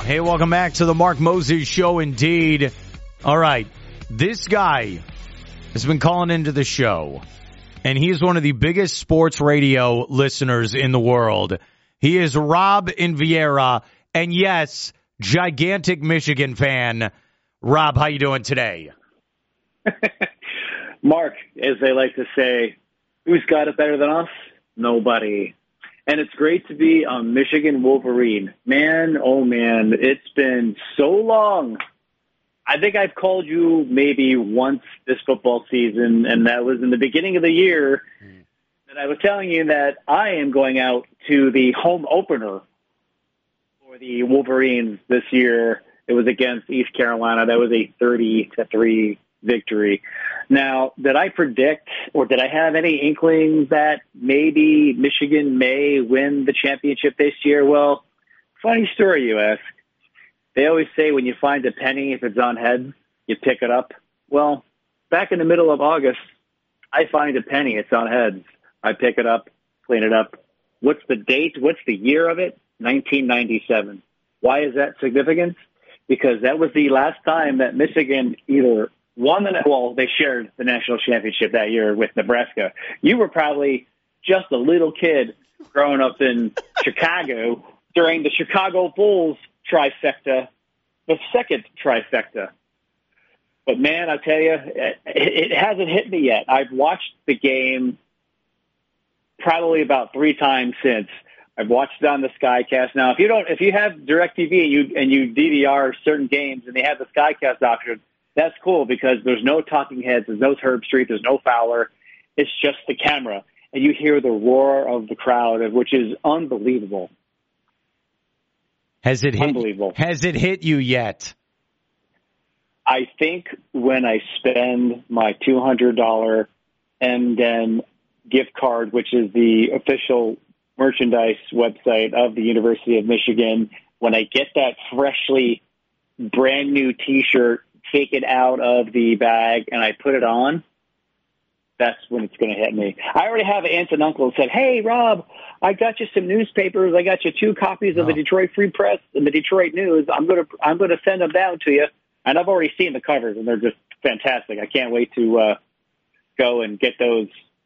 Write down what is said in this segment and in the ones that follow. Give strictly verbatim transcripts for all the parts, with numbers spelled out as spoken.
Hey, welcome back to the Mark Moses Show indeed. All right, this guy has been calling into the show, and he is one of the biggest sports radio listeners in the world. He is Rob in Vieira, and yes, gigantic Michigan fan. Rob, how you doing today? Mark, as they like to say, who's got it better than us? Nobody. And it's great to be a Michigan Wolverine. Man, oh man, it's been so long. I think I've called you maybe once this football season, and that was in the beginning of the year. Mm. And I was telling you that I am going out to the home opener for the Wolverines this year. It was against East Carolina. That was a thirty to three victory. Now, did I predict or did I have any inkling that maybe Michigan may win the championship this year? Well, funny story, you ask. They always say when you find a penny, if it's on heads, you pick it up. Well, back in the middle of August, I find a penny, it's on heads. I pick it up, clean it up. What's the date? What's the year of it? nineteen ninety-seven. Why is that significant? Because that was the last time that Michigan either won the, well, they shared the national championship that year with Nebraska. You were probably just a little kid growing up in Chicago during the Chicago Bulls trifecta, the second trifecta. But man, I tell you, it, it hasn't hit me yet. I've watched the game probably about three times since. I've watched it on the Skycast. Now, if you don't, if you have DirecTV and you and you D V R certain games and they have the Skycast option, that's cool because there's no talking heads, there's no Herb Street, there's no Fowler. It's just the camera, and you hear the roar of the crowd, which is unbelievable. Has it hit? Unbelievable. Has it hit you yet? I think when I spend my two hundred dollars M D E N gift card, which is the official merchandise website of the University of Michigan, when I get that freshly brand new T-shirt, take it out of the bag, and I put it on, that's when it's going to hit me. I already have an aunt and uncle who said, hey, Rob, I got you some newspapers. I got you two copies of oh. the Detroit Free Press and the Detroit News. I'm going to I'm going to send them down to you. And I've already seen the covers, and they're just fantastic. I can't wait to uh, go and get those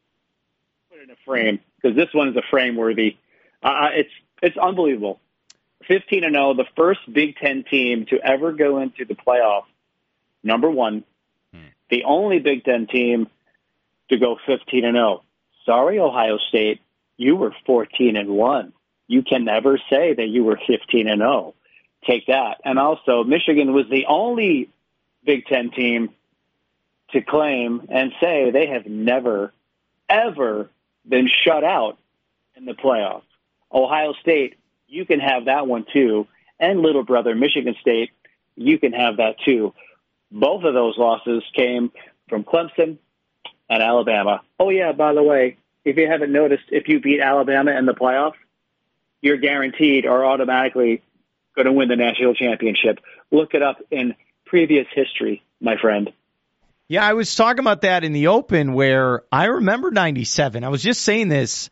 put in a frame, because this one is a frame worthy. Uh, it's it's unbelievable. fifteen and oh, the first Big Ten team to ever go into the playoff. Number one, hmm. the only Big Ten team to go fifteen and oh. Sorry, Ohio State, you were fourteen and one. You can never say that you were fifteen and oh. Take that. And also, Michigan was the only Big Ten team to claim and say they have never, ever been shut out in the playoffs. Ohio State, you can have that one too. And little brother Michigan State, you can have that too. Both of those losses came from Clemson and Alabama. Oh, yeah, by the way, if you haven't noticed, if you beat Alabama in the playoffs, you're guaranteed or automatically going to win the national championship. Look it up in previous history, my friend. Yeah, I was talking about that in the Open where I remember ninety-seven. I was just saying this.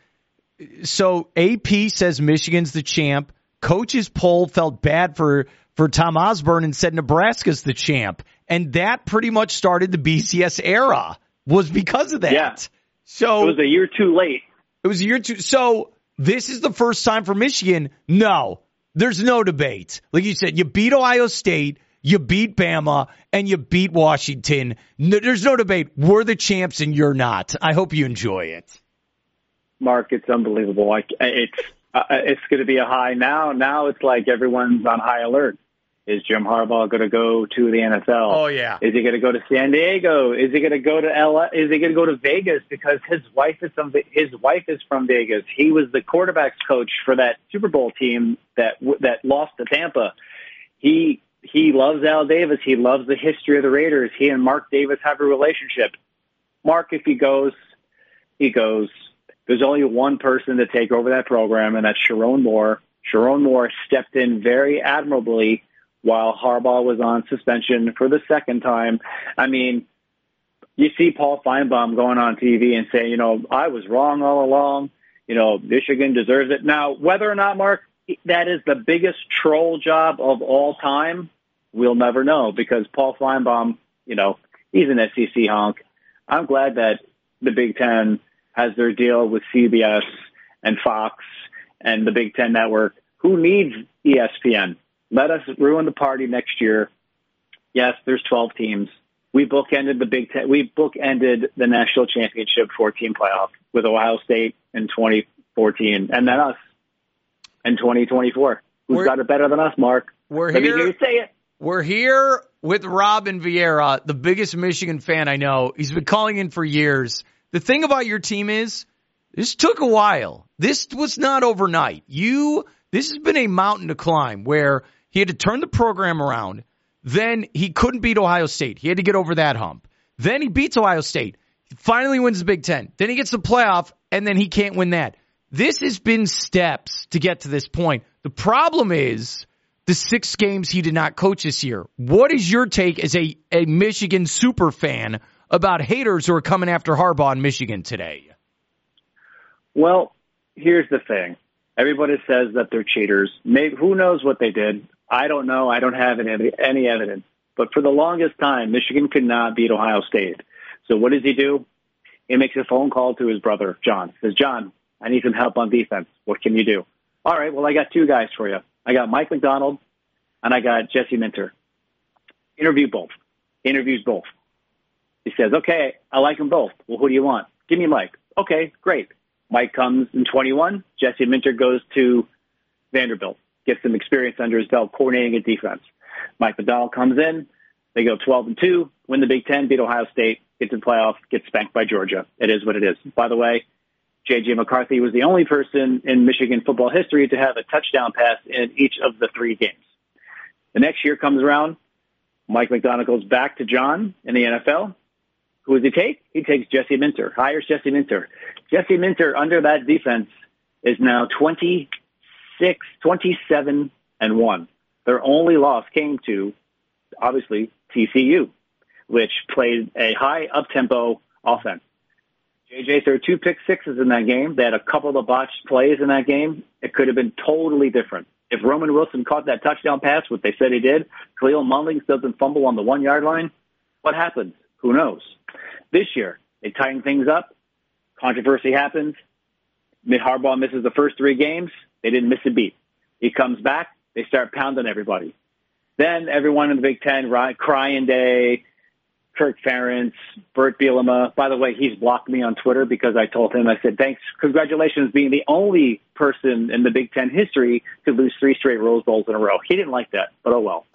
So A P says Michigan's the champ. Coach's poll felt bad for, for Tom Osborne and said Nebraska's the champ. And that pretty much started the B C S era, was because of that. Yeah. So it was a year too late. It was a year too. So this is the first time for Michigan. No, there's no debate. Like you said, you beat Ohio State, you beat Bama, and you beat Washington. No, there's no debate. We're the champs and you're not. I hope you enjoy it. Mark, it's unbelievable. Like it's uh, it's going to be a high now. Now it's like everyone's on high alert. Is Jim Harbaugh going to go to the N F L? Oh yeah. Is he going to go to San Diego? Is he going to go to L A? Is he going to go to Vegas because his wife is from his wife is from Vegas? He was the quarterbacks coach for that Super Bowl team that that lost to Tampa. He he loves Al Davis. He loves the history of the Raiders. He and Mark Davis have a relationship. Mark, if he goes, he goes. There's only one person to take over that program, and that's Sharon Moore. Sharon Moore stepped in very admirably while Harbaugh was on suspension for the second time. I mean, you see Paul Feinbaum going on T V and saying, you know, I was wrong all along. You know, Michigan deserves it. Now, whether or not, Mark, that is the biggest troll job of all time, we'll never know because Paul Feinbaum, you know, he's an S E C honk. I'm glad that the Big Ten has their deal with C B S and Fox and the Big Ten Network. Who needs E S P N? Let us ruin the party next year. Yes, there's twelve teams. We bookended the Big Ten. We bookended the national championship four-team playoff with Ohio State in twenty fourteen, and then us in twenty twenty-four. Who's we're, got it better than us, Mark? We're Let here. Me hear you say it. We're here with Robin Vieira, the biggest Michigan fan I know. He's been calling in for years. The thing about your team is this took a while. This was not overnight. You, this has been a mountain to climb where he had to turn the program around. Then he couldn't beat Ohio State. He had to get over that hump. Then he beats Ohio State. He finally wins the Big Ten. Then he gets the playoff, and then he can't win that. This has been steps to get to this point. The problem is the six games he did not coach this year. What is your take as a, a Michigan super fan about haters who are coming after Harbaugh in Michigan today? Well, here's the thing. Everybody says that they're cheaters. Maybe, who knows what they did? I don't know. I don't have any, any evidence. But for the longest time, Michigan could not beat Ohio State. So what does he do? He makes a phone call to his brother, John. He says, John, I need some help on defense. What can you do? All right, well, I got two guys for you. I got Mike McDonald, and I got Jesse Minter. Interview both. Interviews both. He says, okay, I like them both. Well, who do you want? Give me Mike. Okay, great. Mike comes in twenty-one. Jesse Minter goes to Vanderbilt. Gets some experience under his belt coordinating a defense. Mike McDonald comes in. They go twelve and two, win the Big Ten, beat Ohio State, get to the playoff, get spanked by Georgia. It is what it is. By the way, J J McCarthy was the only person in Michigan football history to have a touchdown pass in each of the three games. The next year comes around. Mike McDonald goes back to John in the N F L. Who does he take? He takes Jesse Minter, hires Jesse Minter. Jesse Minter, under that defense, is now twenty-six, twenty-seven and one. Their only loss came to, obviously, T C U, which played a high up-tempo offense. J J threw two pick sixes in that game. They had a couple of botched plays in that game. It could have been totally different. If Roman Wilson caught that touchdown pass, what they said he did, Khalil Mullings doesn't fumble on the one-yard line, what happens? Who knows? This year, they tighten things up. Controversy happens. Mitt Harbaugh misses the first three games. They didn't miss a beat. He comes back. They start pounding everybody. Then everyone in the Big Ten, Crying Day, Kirk Ferentz, Bert Bielema. By the way, he's blocked me on Twitter because I told him, I said, thanks, congratulations being the only person in the Big Ten history to lose three straight Rose Bowls in a row. He didn't like that, but oh well.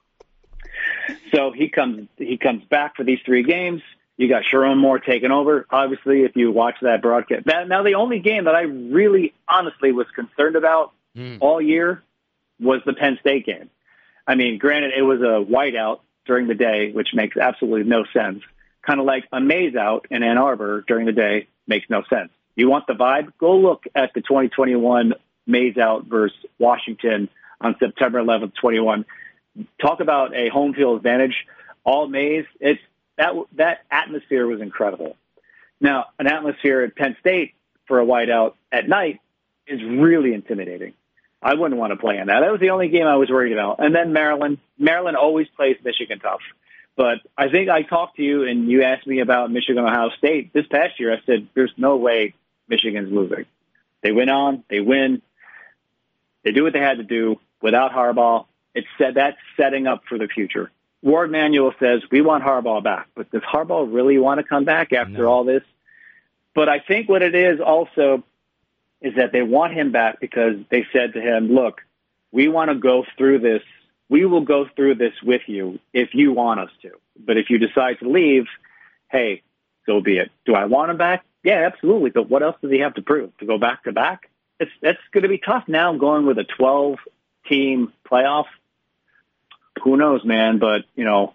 So he comes he comes back for these three games. You got Sharon Moore taking over. Obviously, if you watch that broadcast. Now, now the only game that I really honestly was concerned about mm. all year was the Penn State game. I mean, granted, it was a whiteout during the day, which makes absolutely no sense. Kind of like a maze out in Ann Arbor during the day makes no sense. You want the vibe? Go look at the twenty twenty-one maze out versus Washington on September eleventh, twenty-one. Talk about a home field advantage. All maze. It's that that atmosphere was incredible. Now, an atmosphere at Penn State for a whiteout at night is really intimidating. I wouldn't want to play in that. That was the only game I was worried about. And then Maryland. Maryland always plays Michigan tough. But I think I talked to you and you asked me about Michigan, Ohio State. This past year, I said, there's no way Michigan's losing. They went on. They win. They do what they had to do without Harbaugh. It's said that's setting up for the future. Ward Manuel says, we want Harbaugh back. But does Harbaugh really want to come back after no. all this? But I think what it is also is that they want him back because they said to him, look, we want to go through this. We will go through this with you if you want us to. But if you decide to leave, hey, so be it. Do I want him back? Yeah, absolutely. But what else does he have to prove? To go back to back? It's That's going to be tough now going with a twelve-team playoff. Who knows, man? But, you know,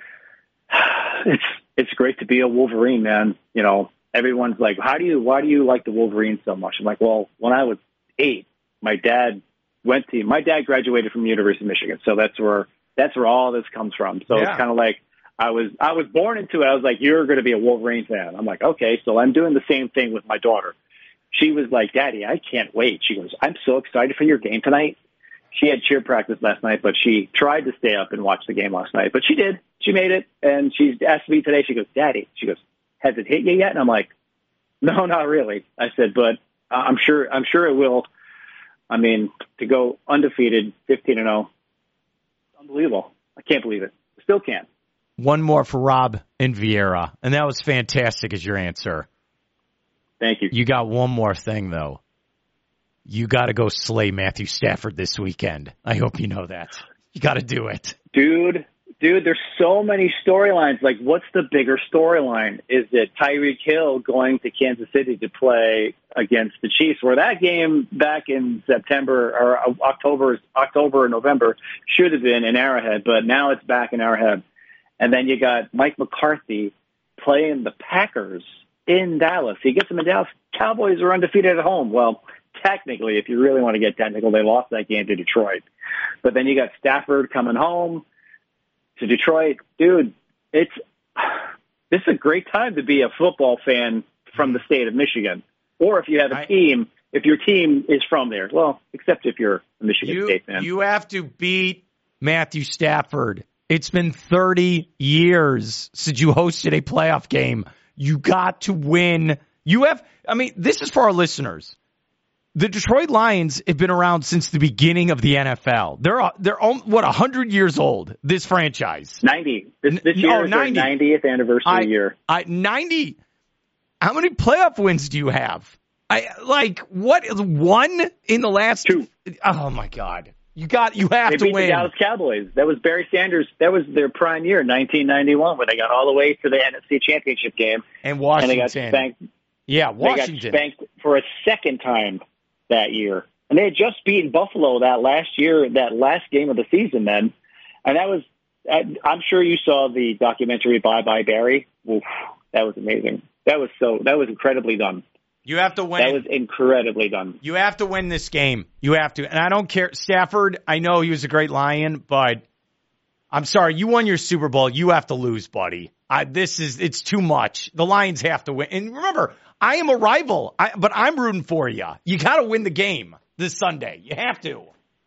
it's it's great to be a Wolverine, man. You know, everyone's like, how do you, why do you like the Wolverines so much? I'm like, well, when I was eight, my dad went to, my dad graduated from the University of Michigan. So that's where, that's where all this comes from. So yeah. It's kind of like, I was, I was born into it. I was like, you're going to be a Wolverine fan. I'm like, okay. So I'm doing the same thing with my daughter. She was like, Daddy, I can't wait. She goes, I'm so excited for your game tonight. she had cheer practice last night, but she tried to stay up and watch the game last night. But she did. She made it, and she asked me today. She goes, "Daddy," she goes, "has it hit you yet?" And I'm like, "No, not really." I said, "But I'm sure. I'm sure it will." I mean, to go undefeated, fifteen and zero, unbelievable. I can't believe it. Still can't. One more for Rob and Vieira, and that was fantastic as your answer. Thank you. You got one more thing, though. You got to go slay Matthew Stafford this weekend. I hope you know that. You got to do it. Dude, dude, there's so many storylines. Like, what's the bigger storyline? Is it Tyreek Hill going to Kansas City to play against the Chiefs, where that game back in September or October, October or November should have been in Arrowhead, but now it's back in Arrowhead. And then you got Mike McCarthy playing the Packers in Dallas. He gets them in Dallas. Cowboys are undefeated at home. Well, technically, if you really want to get technical, they lost that game to Detroit. But then you got Stafford coming home to Detroit. Dude, it's this is a great time to be a football fan from the state of Michigan. Or if you have a team, if your team is from there. Well, except if you're a Michigan you, State fan. You have to beat Matthew Stafford. It's been thirty years since you hosted a playoff game. You got to win. You have, I mean, this is for our listeners. The Detroit Lions have been around since the beginning of the N F L. They're, they're what, one hundred years old, this franchise. ninety. This, this year oh, is their ninetieth anniversary I, year. I, ninety. How many playoff wins do you have? I like, what, one in the last? Two. Oh, my God. You got. You have they to beat win. The Dallas Cowboys. That was Barry Sanders. That was their prime year, nineteen ninety-one, when they got all the way to the N F C Championship game. And Washington. And they got spanked. Yeah, Washington. They got spanked for a second time that year. And they had just beaten Buffalo that last year, that last game of the season then. And that was, I'm sure you saw the documentary Bye Bye Barry. Oof, that was amazing. That was so, that was incredibly done. You have to win. That was incredibly done. You have to win this game. You have to. And I don't care. Stafford, I know he was a great Lion, but I'm sorry. You won your Super Bowl. You have to lose, buddy. I, this is, it's too much. The Lions have to win. And remember, I am a rival, I, but I'm rooting for you. You got to win the game this Sunday. You have to.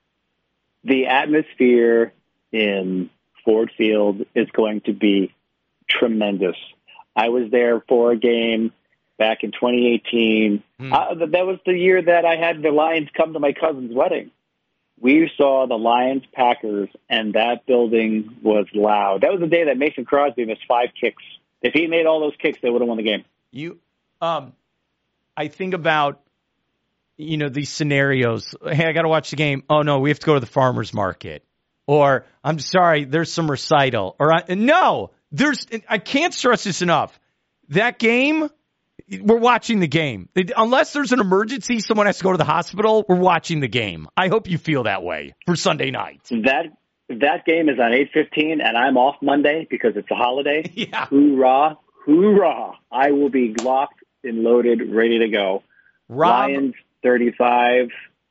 The atmosphere in Ford Field is going to be tremendous. I was there for a game back in twenty eighteen. Hmm. Uh, that was the year that I had the Lions come to my cousin's wedding. We saw the Lions Packers, and that building was loud. That was the day that Mason Crosby missed five kicks. If he made all those kicks, they would have won the game. You, um, I think about, you know, these scenarios. Hey, I got to watch the game. Oh no, we have to go to the farmer's market. Or I'm sorry, there's some recital. Or I, no, there's. I can't stress this enough. That game. We're watching the game. Unless there's an emergency, someone has to go to the hospital, we're watching the game. I hope you feel that way for Sunday night. That that game is on eight fifteen, and I'm off Monday because it's a holiday. Yeah. Hoorah, hoorah. I will be locked and loaded, ready to go. Rob, Lions thirty-five,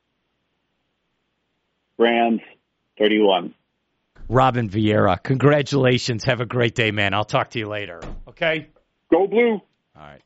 Rams thirty-one. Robin Vieira, congratulations. Have a great day, man. I'll talk to you later. Okay? Go Blue. All right.